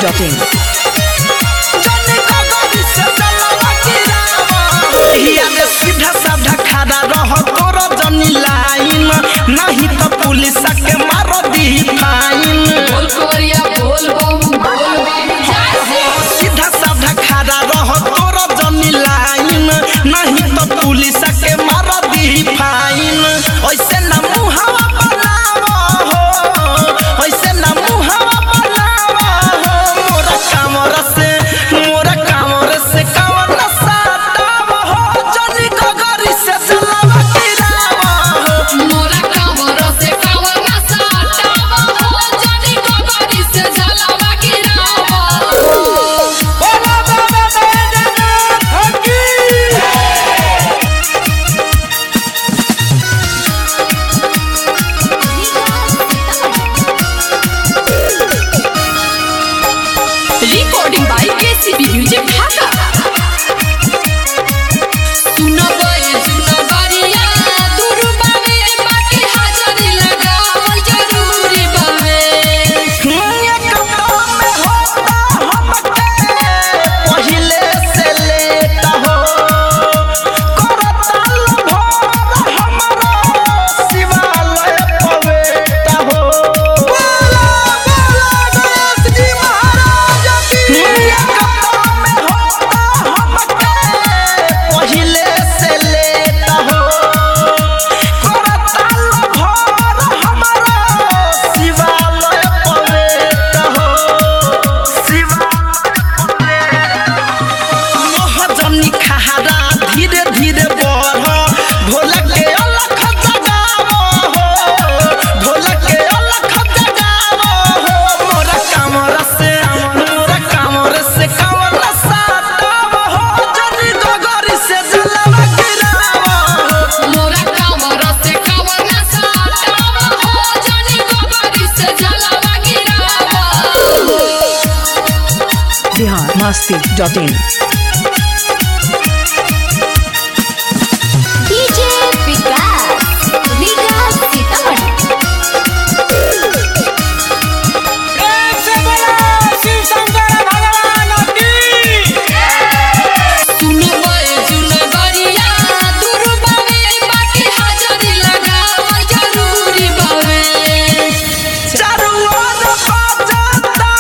masti.in. सीधा साधा खड़ा रह तोर जनी लाइन नहीं तो पुलिस के मार दी फाइन। सीधा साधा खड़ा रह तोर जनी लाइन नहीं तो पुलिस के मार दी फाइन। ऐसे ना मुहावा बनावा हो, ऐसे ना मुहावा बनावा हो। मोरा कामर से कामर ना साटावा हो। जनी गगरी से जलावा गिरावा हो। मोरा कामर से कामर ना साटावा हो। जनी गगरी से जलावा गिरावा हो। बोला बाबा बैजनाथ हकी। Recording by KCB Music Dhaka. सुनबे सुनबरिया दूर बावे बाकी हाजरी लगावल जरूरी बावे। एक काम में होता हमके पहिले से लेता हो। करता भोर हमारा शिवालय पवेटा हो। बोला गणेश जी महाराज की। एक काम में होता हमके पहिले से लेता हो। करता भोर हमारा शिवालय पवेटा हो। महाजनी खहारा धीरे धीरे बढ़। भोला के अलख जगावो हो, भोला के अलख जगावो हो। मोरा कामर से कामर ना साटावो हो। जनी गगरी से जलावा गिरावो हो। मोरा कामर से कामर ना साटावा हो। जनी गगरी से जलावा गिरावा हो। Bihar masti.in. DJ Vikas, Vikas Sitaman. सुनबे सुनबरिया दूर बावे बाकी हाजरी लगावल जरूरी बावे। चारों ओर बजता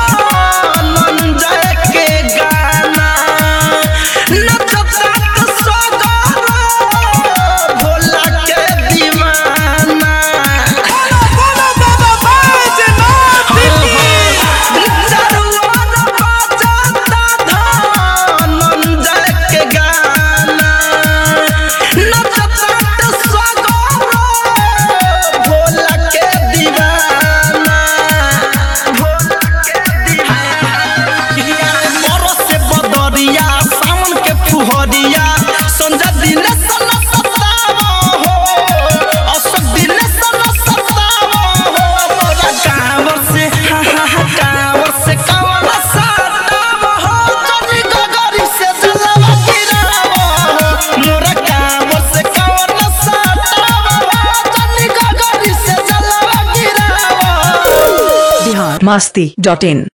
धनंजय के गाना। नचता तो सगर भोला के दीवाना। बोलो बाबा बैजनाथ की। चारों ओर बजता धनंजय के गाना। नचता तो सगर भोला के दीवाना। मोरो से बदरिया सावन के फुहरिया। संजय दिन सन सतावो हो, अशोक दिन सन सतावो हो। मोरा कांवर से कांवर ना साटावो हो। जनी गगरी से जलावा गिरावो हो। मोरा कांवर से कांवर ना साटावो हो। जनी गगरी से जलावा गिरावो हो। Bihar masti.in.